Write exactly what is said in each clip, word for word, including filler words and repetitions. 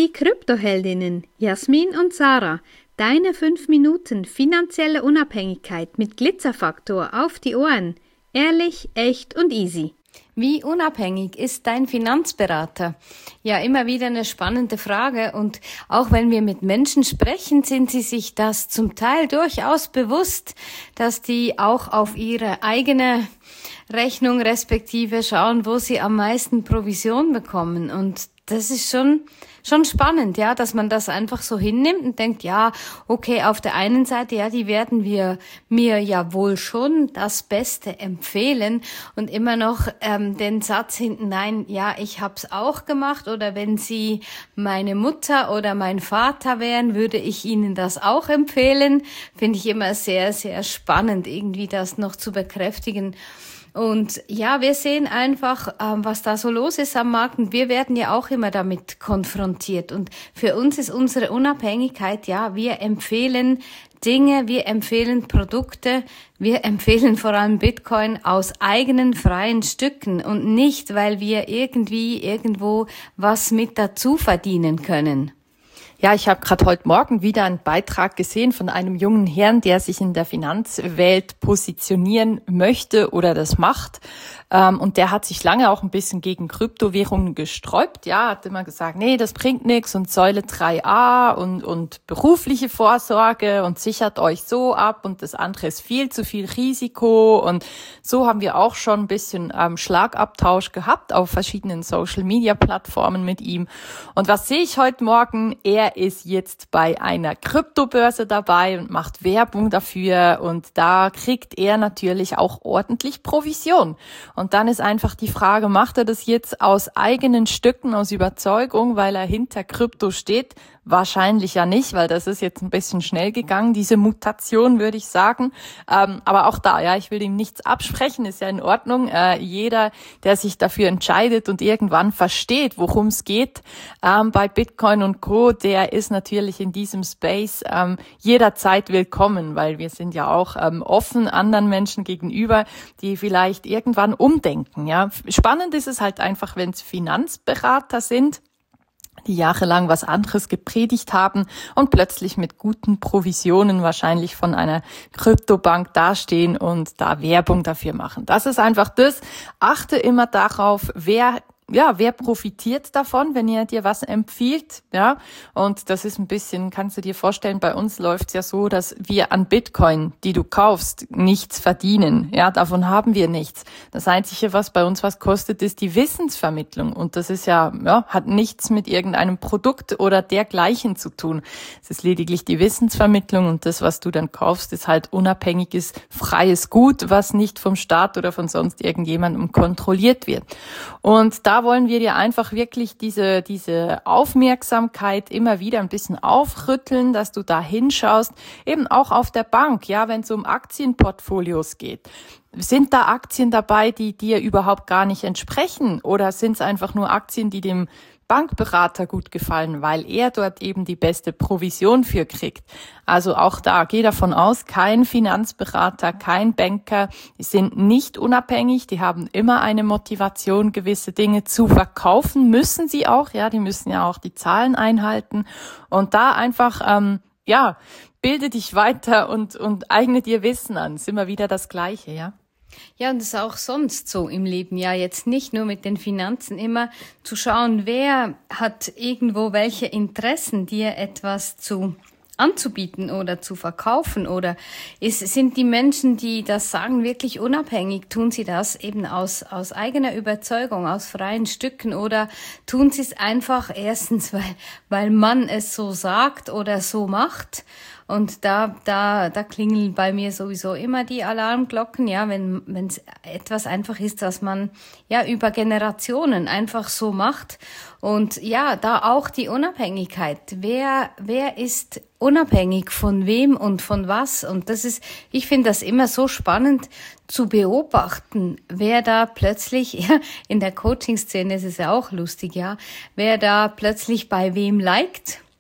Die Kryptoheldinnen Jasmin und Sarah. Deine fünf Minuten finanzielle Unabhängigkeit mit Glitzerfaktor auf die Ohren. Ehrlich, echt und easy. Wie unabhängig ist dein Finanzberater? Ja, immer wieder eine spannende Frage, und auch wenn wir mit Menschen sprechen, sind sie sich das zum Teil durchaus bewusst, dass die auch auf ihre eigene Rechnung respektive schauen, wo sie am meisten Provision bekommen. Und das ist schon schon spannend, ja, dass man das einfach so hinnimmt und denkt, ja, okay, auf der einen Seite, ja, die werden wir mir ja wohl schon das Beste empfehlen, und immer noch ähm, den Satz hinten, nein, ja, ich hab's auch gemacht, oder wenn sie meine Mutter oder mein Vater wären, würde ich ihnen das auch empfehlen. Finde ich immer sehr, sehr spannend, irgendwie das noch zu bekräftigen. Und ja, wir sehen einfach, ähm, was da so los ist am Markt, und wir werden ja auch immer damit konfrontiert. Und für uns ist unsere Unabhängigkeit, ja, wir empfehlen Dinge, wir empfehlen Produkte, wir empfehlen vor allem Bitcoin aus eigenen freien Stücken und nicht, weil wir irgendwie irgendwo was mit dazu verdienen können. Ja, ich habe gerade heute Morgen wieder einen Beitrag gesehen von einem jungen Herrn, der sich in der Finanzwelt positionieren möchte oder das macht. Ähm, und der hat sich lange auch ein bisschen gegen Kryptowährungen gesträubt. Ja, hat immer gesagt, nee, das bringt nichts, und Säule drei a und, und berufliche Vorsorge und sichert euch so ab, und das andere ist viel zu viel Risiko. Und so haben wir auch schon ein bisschen ähm, Schlagabtausch gehabt auf verschiedenen Social-Media-Plattformen mit ihm. Und was sehe ich heute Morgen? Er ist jetzt bei einer Kryptobörse dabei und macht Werbung dafür, und da kriegt er natürlich auch ordentlich Provision. Und dann ist einfach die Frage, macht er das jetzt aus eigenen Stücken, aus Überzeugung, weil er hinter Krypto steht? Wahrscheinlich ja nicht, weil das ist jetzt ein bisschen schnell gegangen, diese Mutation, würde ich sagen. Ähm, aber auch da, ja, ich will ihm nichts absprechen, ist ja in Ordnung. Äh, jeder, der sich dafür entscheidet und irgendwann versteht, worum es geht, ähm, bei Bitcoin und Co., der ist natürlich in diesem Space ähm, jederzeit willkommen, weil wir sind ja auch ähm, offen anderen Menschen gegenüber, die vielleicht irgendwann umdenken. Ja, spannend ist es halt einfach, wenn es Finanzberater sind, die jahrelang was anderes gepredigt haben und plötzlich mit guten Provisionen wahrscheinlich von einer Kryptobank dastehen und da Werbung dafür machen. Das ist einfach das. Achte immer darauf, wer Ja, wer profitiert davon, wenn ihr dir was empfiehlt, ja? Und das ist ein bisschen, kannst du dir vorstellen, bei uns läuft's ja so, dass wir an Bitcoin, die du kaufst, nichts verdienen. Ja, davon haben wir nichts. Das Einzige, was bei uns was kostet, ist die Wissensvermittlung. Und das ist ja, ja, hat nichts mit irgendeinem Produkt oder dergleichen zu tun. Es ist lediglich die Wissensvermittlung, und das, was du dann kaufst, ist halt unabhängiges, freies Gut, was nicht vom Staat oder von sonst irgendjemandem kontrolliert wird. Und da wollen wir dir einfach wirklich diese diese Aufmerksamkeit immer wieder ein bisschen aufrütteln, dass du da hinschaust, eben auch auf der Bank, ja, wenn es um Aktienportfolios geht. Sind da Aktien dabei, die dir überhaupt gar nicht entsprechen, oder sind es einfach nur Aktien, die dem Bankberater gut gefallen, weil er dort eben die beste Provision für kriegt? Also auch da, geh davon aus, kein Finanzberater, kein Banker, die sind nicht unabhängig, die haben immer eine Motivation, gewisse Dinge zu verkaufen, müssen sie auch, ja, die müssen ja auch die Zahlen einhalten, und da einfach, ähm, ja, bilde dich weiter und, und eigne dir Wissen an, ist immer wieder das Gleiche, ja. Ja, und das ist auch sonst so im Leben, ja, jetzt nicht nur mit den Finanzen, immer zu schauen, wer hat irgendwo welche Interessen, dir etwas zu anzubieten oder zu verkaufen, oder ist, sind die Menschen, die das sagen, wirklich unabhängig, tun sie das eben aus, aus eigener Überzeugung, aus freien Stücken, oder tun sie es einfach erstens, weil, weil man es so sagt oder so macht? Und da, da, da klingeln bei mir sowieso immer die Alarmglocken, ja, wenn, wenn es etwas einfach ist, was man, ja, über Generationen einfach so macht. Und ja, da auch die Unabhängigkeit. Wer, wer ist unabhängig von wem und von was? Und das ist, ich finde das immer so spannend zu beobachten, wer da plötzlich, ja, in der Coaching-Szene ist es ja auch lustig, ja, wer da plötzlich bei wem liked.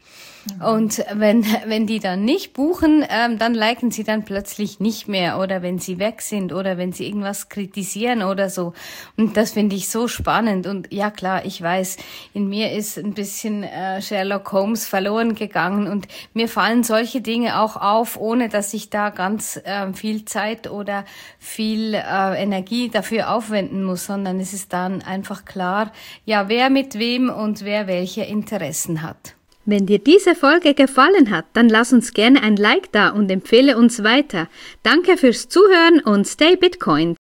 Und wenn wenn die dann nicht buchen, ähm, dann liken sie dann plötzlich nicht mehr oder wenn sie weg sind oder wenn sie irgendwas kritisieren oder so. Und das finde ich so spannend. Und ja klar, ich weiß, in mir ist ein bisschen äh, Sherlock Holmes verloren gegangen und mir fallen solche Dinge auch auf, ohne dass ich da ganz äh, viel Zeit oder viel äh, Energie dafür aufwenden muss, sondern es ist dann einfach klar, ja, wer mit wem und wer welche Interessen hat. Wenn dir diese Folge gefallen hat, dann lass uns gerne ein Like da und empfehle uns weiter. Danke fürs Zuhören und stay Bitcoin.